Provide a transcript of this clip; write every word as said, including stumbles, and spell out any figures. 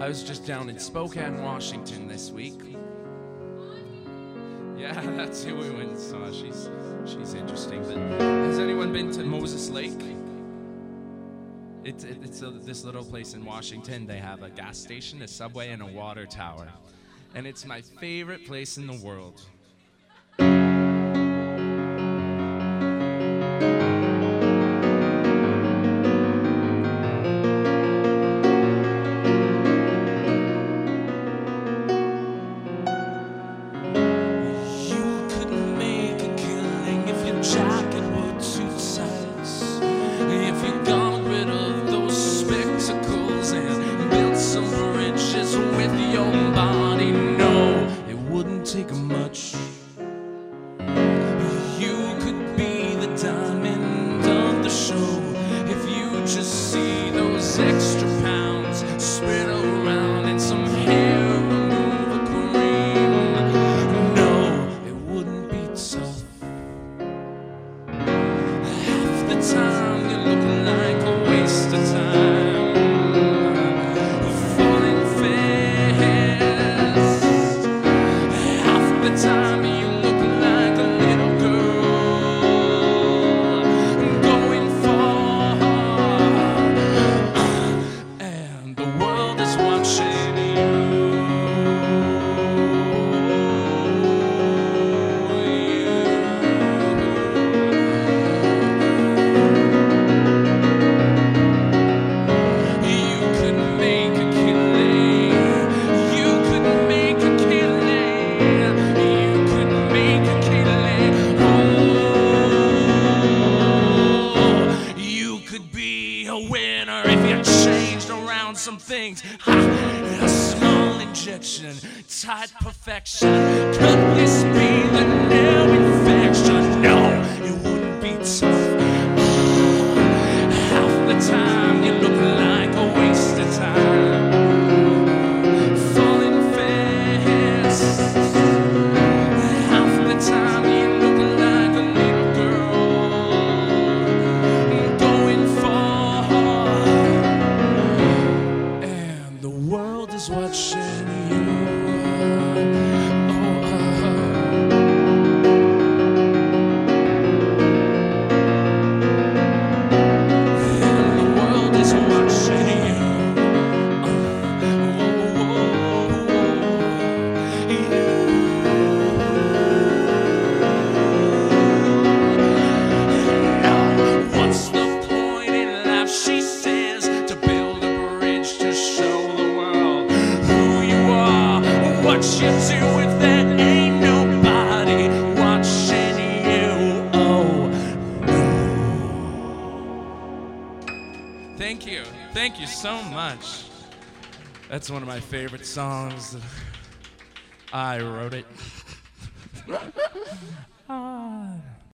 I was just down in Spokane, Washington this week. Yeah, that's who we went and saw. She's, she's interesting. But has anyone been to Moses Lake? It, it, it's a, this little place in Washington. They have a gas station, a subway, and a water tower. And it's my favorite place in the world. Take much. You could be the diamond of the show if you just see those extra pounds spread around and some hair removal cream. No, it wouldn't be tough. Half the time you look like a waste of time. Time you look like a little girl going far, and the world is watching you. You could make a killing. You could make a killing. A winner if you changed around some things. Ha, a small injection, tight perfection. Could this be the new infection? No, it wouldn't be tough. Half the time you look like a waste of time. Falling fast. Half the time you look like a little girl going far. The world is watching you. Oh, oh, oh. And the world is watching you. Oh, oh, oh, oh. Now, what's the point in life, she says, to build a bridge to show what you do if there ain't nobody watching you? Oh, no. Thank you. Thank you so much. That's one of my favorite songs. I wrote it. ah.